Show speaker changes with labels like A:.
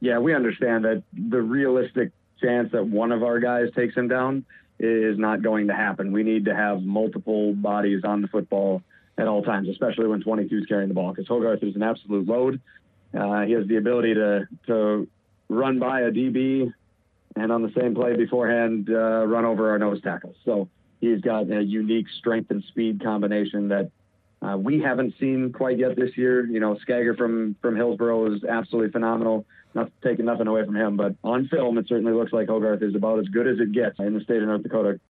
A: Yeah, we understand that the realistic chance that one of our guys takes him down is not going to happen. We need to have multiple bodies on the football at all times, especially when 22 is carrying the ball, because Hogarth is an absolute load. He has the ability to run by a DB and on the same play beforehand run over our nose tackles. So he's got a unique strength and speed combination that we haven't seen quite yet this year. You know, Skagger from Hillsborough is absolutely phenomenal. Not taking nothing away from him, but on film, it certainly looks like Hogarth is about as good as it gets in the state of North Dakota.